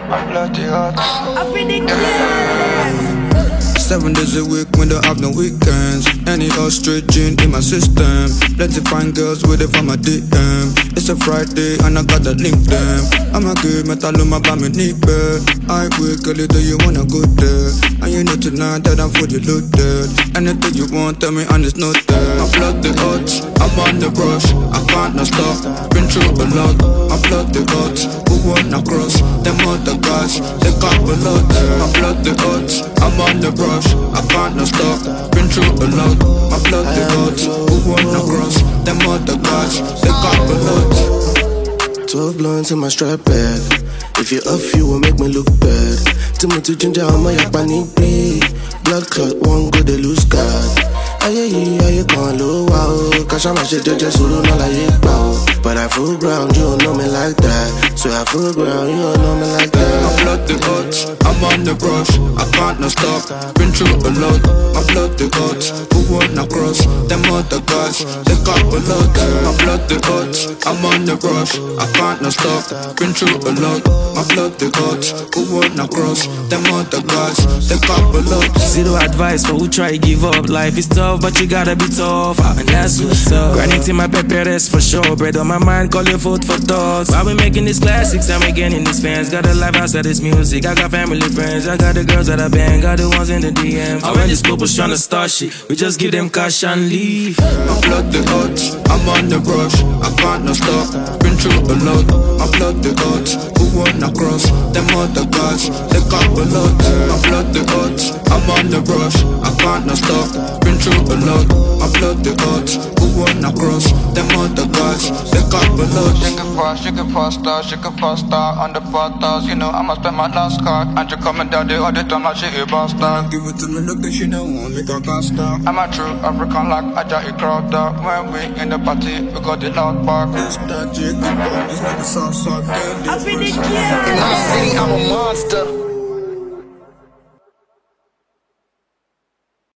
I'm bloody hot. I feel the clear. 7 days a week when they have no weekends. Any straight gin in my system. Plenty fine girls with it for my DM. It's a Friday and I gotta link them. I'm a good metal on my bum and knee bed. I wake a little, you wanna go there. And you know tonight that I'm fully loaded. Anything you want, tell me and it's not there. I plug the odds, I'm on the brush. I can't not stop, been through a lot. I plug the odds, who wanna cross? Them other guys, they can't a lot. I plug the odds, I'm on the brush. I can't not stop, been through a lot. I plug the odds, who wanna cross? Them other guys, they can't a lot. 12 blunts in my strap bag. If you off, you will make me look bad. Too much to ginger on my panic bleed. Blood clot, one go the loose guard. Aye, can't low wow. Cause I'm a shit, just so don't like it bow. But I full ground, you don't know me like that. So I full ground, you don't know me like that. I blood the odds, I'm on the brush. I can't not stop, been through a lot. I blood the odds, who wanna cross? Them other guys, they can't a lot. I blood the odds, I'm on the brush. I can't not stop, been through a lot. I blood the odds, who wanna cross? Them other guys, they can't a lot. Zero advice for who try give up. Life is tough, but you gotta be tough, and that's what's up. Grinding till my pepper rest for sure. Bread on my mind, call your food for thoughts. While we making these classics, I'm getting these fans. Got a life outside this music. I got family friends. I got the girls that I bang. Got the ones in the DMs. And when these people's tryna start shit, we just give them cash and leave. I blood the odds, I'm on the brush. I can't not stop, been through a lot. I blood the odds, who wanna cross? Them other guys, they can't a lot. I blood the odds, I'm on the brush. I can't not stop, been through a lot. I blood the odds, who wanna cross? Them other guys, they can't a lot. Shake it faster, on the patas. You know I'ma spend my last card. And you coming down the other time like shit bastard. Give it to me, look, she don't want me to cast stop. I'm a true African like I just crowd up. When we in the party, we got the loud park. It's that jig, it's like a sauce, I feel the clear. In my city, I'm a monster.